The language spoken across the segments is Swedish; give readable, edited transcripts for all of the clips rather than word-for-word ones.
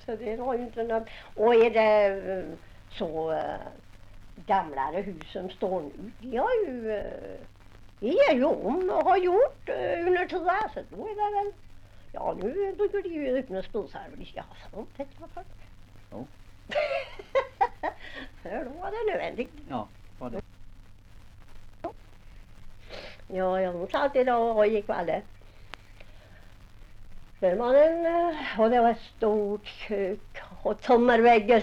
så det var ju inte något. Och är det så gamlare hus som står nu, de har ju om och har gjort under tiden, så då är det väl, ja nu bygger de ju ut med spisar och de ska ha sånt, tänker man först. Jo. För då var det nödvändigt. Ja, var det. Ja, jag måste alltid då och gick valle. För man och det var ett stort kök och tommerväggar.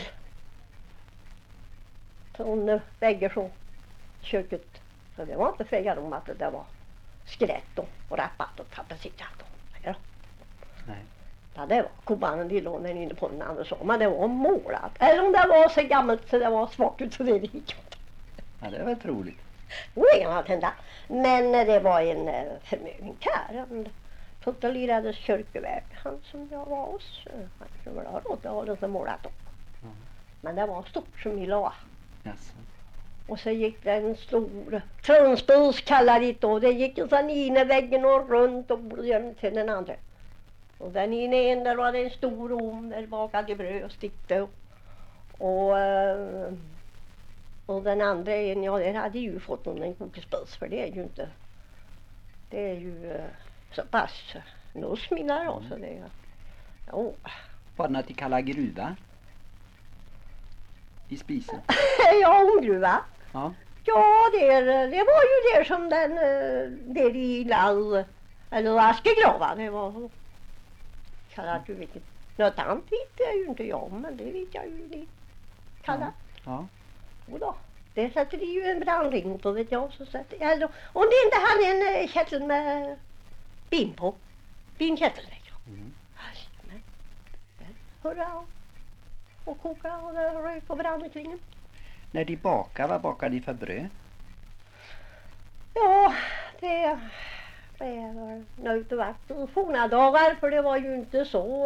Tommerväggar så köket. Så det var inte frågan om att det var skrätt och rappat och tapetserat. Ja. Nej. Ja, det var kobanen de låg den inne på den andra så. Men det var målat. Eller om det var så gammalt så det var svart ut så det gick inte. Ja, det var troligt. Det kan allt hända. Men det var en förmögen karl. Han totalerades kyrkevärd. Han som jag var hos. Han skulle väl ha råd att ha den som målat upp. Mm. Men det var stort som i la. Yes. Och så gick det en stor trönspis kallade det då. Det gick en sån ena väggen och runt och började till den andra. Och den ena där var det en stor om där bakade bröd och stikte. Och den andra en, ja den hade ju fått en kokespis för det är ju inte. Det är ju så pass nussmillar då så det är. Ja. Var det något de kallar gruva? I spisen? Ja, omgruva. Ja. Ja, det var ju det som den det i lall eller askegrava. Det var kallat ju vilket. Något annat vet jag ju inte jag, men det vet jag ju det kallat. Ja. Och då, det sätter de ju en brandring på vet jag så sätter jag. Om det inte hade en kättel med bin på. Binkättel. Mm. Hurra och koka och det rök och brann omkring den. När de bakar, vad bakar de för bröd? Ja, det var nöjt och varit forna dagar för det var ju inte så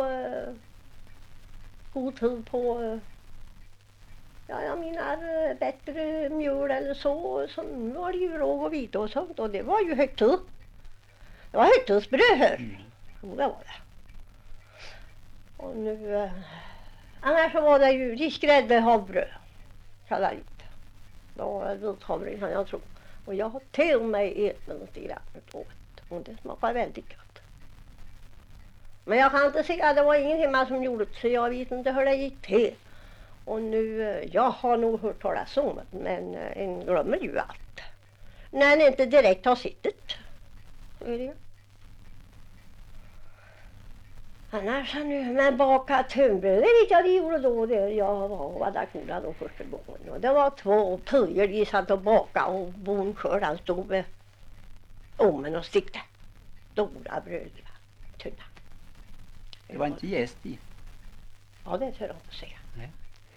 god tid på ja, jag menar bättre mjöl eller så nu var det ju råg och vita och sånt och det var ju högtid. Det var högtidsbröd här. Jo, det var det. Och nu annars så var det ju riskgrädde havbröd kallar jag det. Då var det vithavre kan jag tro. Och jag har till mig ätit lite grann och det smakar väldigt gott. Men jag kan inte säga att det var ingen hemma som gjorde det så jag vet inte hur det gick till. Och nu, jag har nog hört talas om det men en glömmer ju allt. När en inte direkt har sittit. Så är det ju. Annars nu, men baka tunnbröd, det vet jag det gjorde då det jag var där kola då första gången. Och det var 2 pöjer de satt och baka och bonskördan stod med ommen och stikte. Stora bröd, tunna. Det var inte jäst i. Ja, det tror jag inte säga. Nej.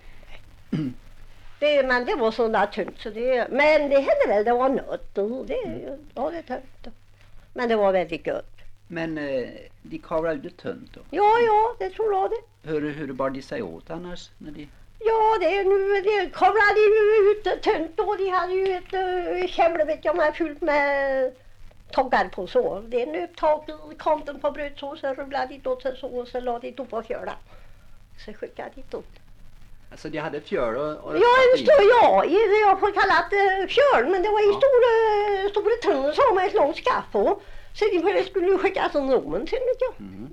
Men det var sådana tunt så det, men det hände väl, det var nött och det, ja det tunt. Men det var väldigt gott. Men de kavlar ut tunt då? Ja, det tror jag det. Hur bar de sig åt annars? När de... Ja, det kavlade ju ut tunt och de hade ju ett kämle vet jag med fyllt med taggar på så. Det är en upptag i kanten på brödsåsen, rullade dit åt sig så och så lade dit upp på fjöla. Så skickade dit upp. Alltså de hade fjöl och ja, jag får kalla det fjöl, men det var ju stora tunnor som med ett långt skaff på. Så det skulle skickas som romen till vet jag. Mm.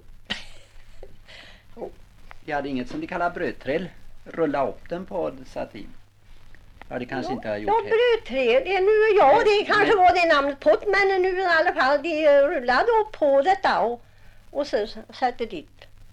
De hade inget som de kallar brödträll. Rulla upp den på satin. Ja, det kanske inte har gjort. Ja, brödträll. Det är nu, ja, det kanske var det namnet på det, men nu i alla fall de rullade upp på detta och så satte dit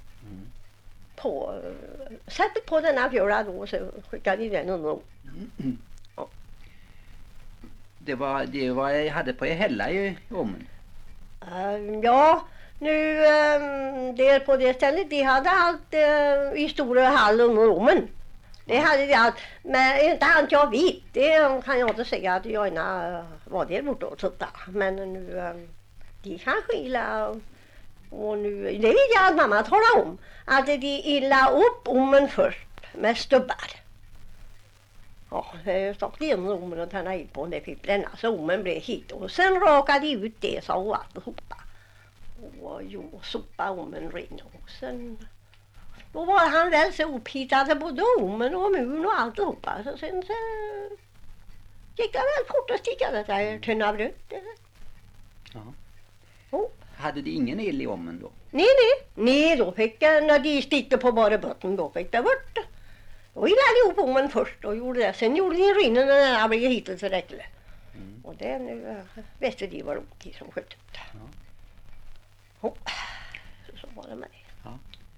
på satte på denna fjöla då och så skickade de den under. Ja. Det var hade på hälla i ommen. Ja, nu det på det stället de hade allt i stora hallen under rommen. Det hade de allt, men inte allt jag vet. Det kan jag inte säga att jag var det borta och titta. Men nu de kan skila och nu, det vet jag att mamma talar om. Att de illa upp ommen först med stubbar. Ja, det stack in ommen och tända in på det fick bränna så ommen blev hit. Och sen rakade de ut det så och alltihopa. Och sopa ommen ren och sen Då var han väl så upphitad både ommen och mun och alltihopa. Så sen så gick det väl fort att sticka det där tunna bröd. Ja. Oh. Hade de ingen eld i ommen då? Nej, då fick jag, när de stickte på bara botten, då fick det bort. Då gillade ihop ommen först och gjorde det. Sen gjorde de rinnen när den blev hittills tillräckligt. Och det nu visste de var de som sköt upp det. Ja. Oh. Så var det med det. Ja.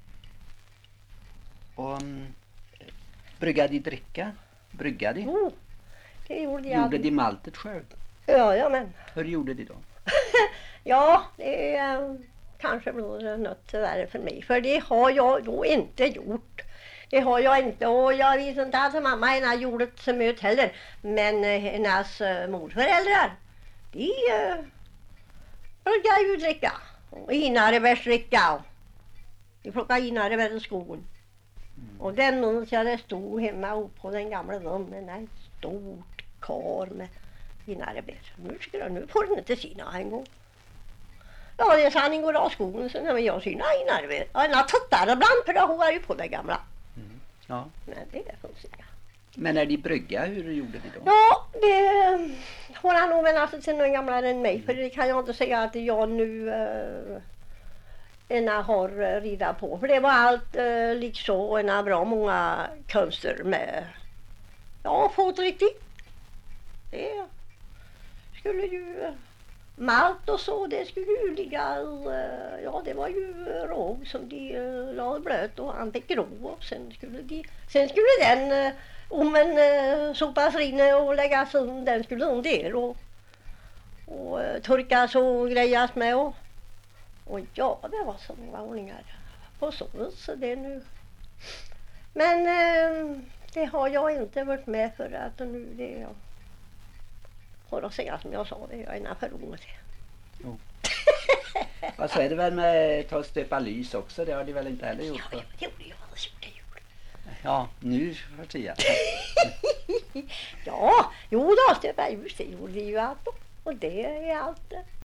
Och bryggade de dricka? Bryggade de? Oh, det gjorde jag. Gjorde de maltet själv? Ja, men. Hur gjorde de då? Ja, det kanske blir något där för mig. För det har jag då inte gjort. Det har jag inte. Och jag vet inte att mamma henne gjorde det så mycket heller. Men hennes morföräldrar, de brukar ju dricka. Och inarebärsdricka. De plockade inarebär i skogen. Och den minns jag, det stod hemma upp på den gamla rummen. En stort kar med inarebär. Nu får den inte sina en gång. Ja, det är sanning går av skogen så när jag syna inarebär. Ja, jag tuttar ibland för det har ju på det gamla. Ja. Men det finns inga. Men när de brygga, hur gjorde de då? Ja, det har han nog väl haft till någon gamlare än mig. För det kan jag inte säga att jag nu ena har rida på. För det var allt liksom och ena bra många konster med fått riktigt. Det skulle ju malt och så, det skulle ju ligga det var ju råg som de la blöt och han fick ro och sen skulle den ommen sopas rinne och läggas in, den skulle in där och torkas och grejas med och ja, det var så många ordningar på så det nu. Men det har jag inte varit med för att nu det får att säga som jag sa, det är jag innanför rummet. Jo. Och så är det väl med att stöpa lys också, det har de väl inte heller gjort? Ja, det gjorde jag. Ja, nu får jag Ja, jo då, stöpa ljus, det gjorde vi ju allt och det är allt.